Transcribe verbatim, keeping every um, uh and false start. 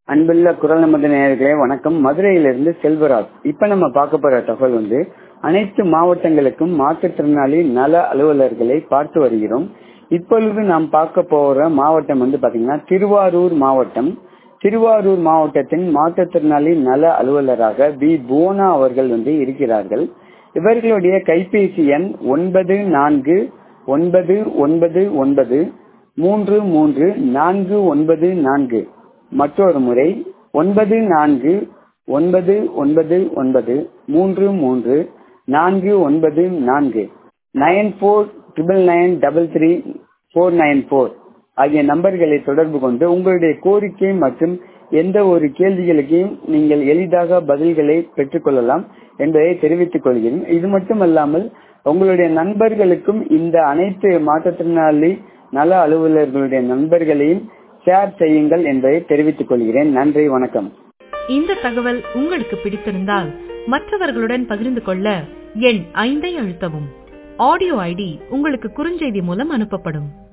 அன்புள்ள குரல் நமது நேயர்களே வணக்கம். மதுரையிலிருந்து செல்வராஜ். இப்ப நம்ம பார்க்க போற தகவல் வந்து அனைத்து மாவட்டங்களுக்கும் மாற்றுத்திறனாளி நல அலுவலர்களை பார்த்து வருகிறோம். இப்பொழுது நாம் பார்க்க போற மாவட்டம் வந்து பாத்தீங்கன்னா திருவாரூர் மாவட்டம். திருவாரூர் மாவட்டத்தின் மாற்றுத்திறனாளி நல அலுவலராக பி புவனா அவர்கள் வந்து இருக்கிறார்கள். இவர்களுடைய கைபேசி எண் ஒன்பது நான்கு ஒன்பது ஒன்பது ஒன்பது மூன்று மூன்று நான்கு ஒன்பது நான்கு. மற்றொரு முறை ஒன்பது நான்கு ஒன்பது ஒன்பது ஒன்பது மூன்று மூன்று நான்கு ஒன்பது நான்கு nine four triple nine double three four nine four ஆகிய நம்பர்களை தொடர்பு கொண்டு உங்களுடைய கோரிக்கை மற்றும் எந்த ஒரு கேள்விகளுக்கும் நீங்கள் எளிதாக பதில்களை பெற்றுக் கொள்ளலாம் என்பதை தெரிவித்துக் கொள்கிறேன். இது மட்டுமல்லாமல் உங்களுடைய நண்பர்களுக்கும் இந்த அனைத்து மாற்றுத்திறனாளி நல அலுவலர்களுடைய நண்பர்களையும் ஷேர் செய்யுங்கள் என்பதை தெரிவித்துக் கொள்கிறேன். நன்றி, வணக்கம். இந்த தகவல் உங்களுக்கு பிடித்திருந்தால் மற்றவர்களுடன் பகிர்ந்து கொள்ள எண் ஐந்தை அழுத்தவும். ஆடியோ ஐடி உங்களுக்கு குறுஞ்செய்தி மூலம் அனுப்பப்படும்.